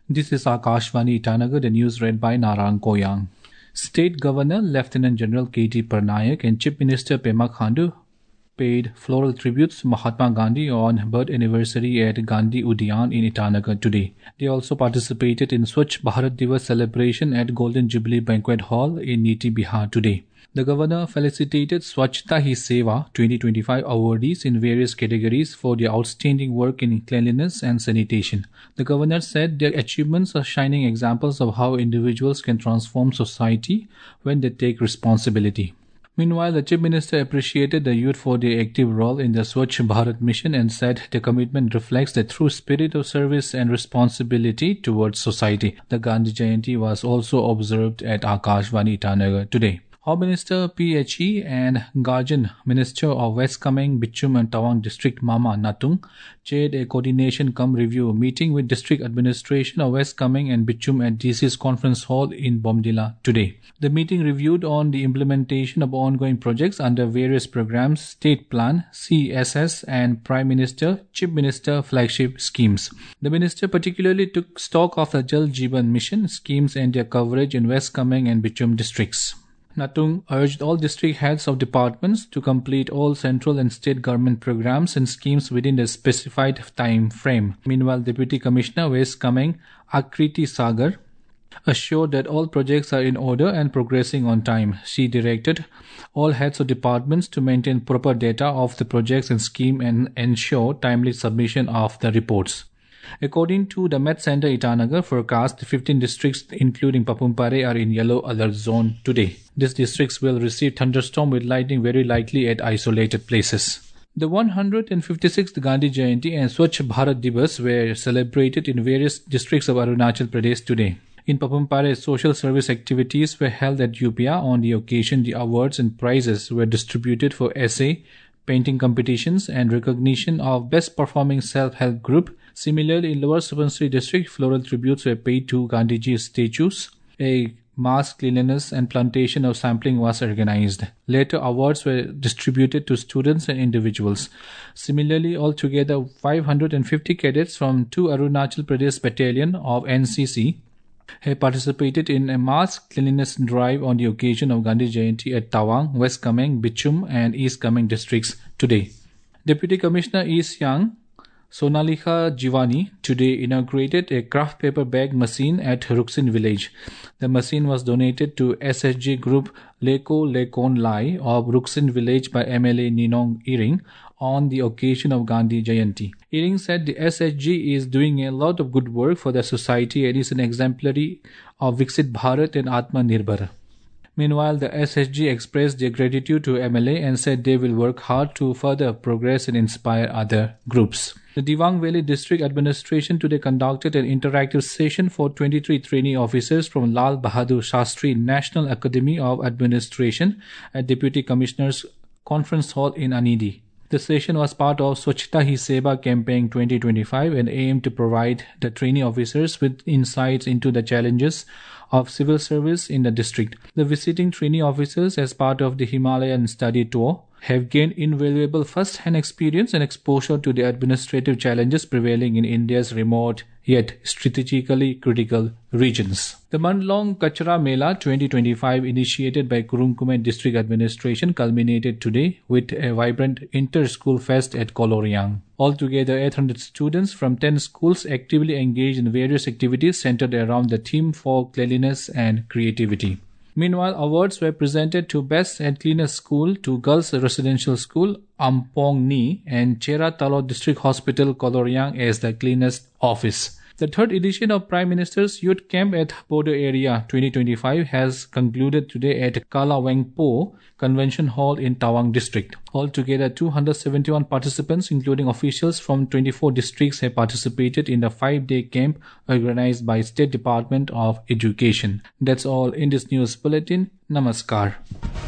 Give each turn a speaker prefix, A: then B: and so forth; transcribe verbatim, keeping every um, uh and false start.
A: This is Akashvani Itanagar, the news read by Narang Koyang. State Governor Lieutenant General K T Parnaik and Chief Minister Pema Khandu paid floral tributes to Mahatma Gandhi on birth anniversary at Gandhi Udyan in Itanagar today. They also participated in Swachh Bharat Divas celebration at Golden Jubilee Banquet Hall in Niti Bihar today. The governor felicitated Swachhta Hi Seva twenty twenty-five awardees in various categories for their outstanding work in cleanliness and sanitation. The governor said their achievements are shining examples of how individuals can transform society when they take responsibility. Meanwhile, the Chief Minister appreciated the youth for their active role in the Swachh Bharat mission and said the commitment reflects the true spirit of service and responsibility towards society. The Gandhi Jayanti was also observed at Akashvani Itanagar today. Home Minister P H E and Guardian Minister of West Kameng, Bichum and Tawang District Mama Natung chaired a coordination cum review meeting with District Administration of West Kameng and Bichum at D C's Conference Hall in Bomdila today. The meeting reviewed on the implementation of ongoing projects under various programs, State Plan, C S S and Prime Minister, Chief Minister flagship schemes. The Minister particularly took stock of the Jal Jeevan Mission schemes and their coverage in West Kameng and Bichum districts. Natung urged all district heads of departments to complete all central and state government programs and schemes within the specified time frame. Meanwhile, Deputy Commissioner West Kameng Akriti Sagar assured that all projects are in order and progressing on time. She directed all heads of departments to maintain proper data of the projects and scheme and ensure timely submission of the reports. According to the Met Center Itanagar forecast, fifteen districts including Papumpare are in yellow alert zone today. These districts will receive thunderstorm with lightning very likely at isolated places. The one hundred fifty-sixth Gandhi Jayanti and Swachh Bharat Divas were celebrated in various districts of Arunachal Pradesh today. In Papumpare, social service activities were held at U P A. On the occasion, the awards and prizes were distributed for essay, painting competitions and recognition of best performing self-help group. Similarly, in Lower Subansiri district, floral tributes were paid to Gandhiji's statues. A mass cleanliness and plantation of sampling was organized. Later, awards were distributed to students and individuals. Similarly, altogether, five hundred fifty cadets from two Arunachal Pradesh battalion of N C C have participated in a mass cleanliness drive on the occasion of Gandhi Jayanti at Tawang, West Kameng, Bichum and East Kameng districts today. Deputy Commissioner East Yang Sonalika Jivani today inaugurated a craft paper bag machine at Ruksin village. The machine was donated to S S G Group Leko Lekon Lai of Ruksin village by M L A Ninong Iring on the occasion of Gandhi Jayanti. Iring said the S S G is doing a lot of good work for the society and is an exemplary of Viksit Bharat and Atma Nirbhar. Meanwhile, the S S G expressed their gratitude to M L A and said they will work hard to further progress and inspire other groups. The Dibang Valley District Administration today conducted an interactive session for twenty-three trainee officers from Lal Bahadur Shastri National Academy of Administration at Deputy Commissioner's Conference Hall in Anidi. The session was part of Swachhta Hi Seva campaign twenty twenty-five and aimed to provide the trainee officers with insights into the challenges of civil service in the district. The visiting trainee officers, as part of the Himalayan study tour, have gained invaluable first-hand experience and exposure to the administrative challenges prevailing in India's remote yet strategically critical regions. The month-long Kachra Mela twenty twenty-five, initiated by Kurumkume District Administration, culminated today with a vibrant inter-school fest at Koloriang. Altogether, eight hundred students from ten schools actively engaged in various activities centered around the theme for cleanliness and creativity. Meanwhile, awards were presented to Best and Cleanest School, to Girls Residential School, Ampong Ni, and Chera Talo District Hospital, Koloriang as the cleanest office. The third edition of Prime Minister's Youth Camp at Border Area twenty twenty-five has concluded today at Kala Wengpo Convention Hall in Tawang District. Altogether, two hundred seventy-one participants, including officials from twenty-four districts, have participated in the five-day camp organized by State Department of Education. That's all in this news bulletin. Namaskar.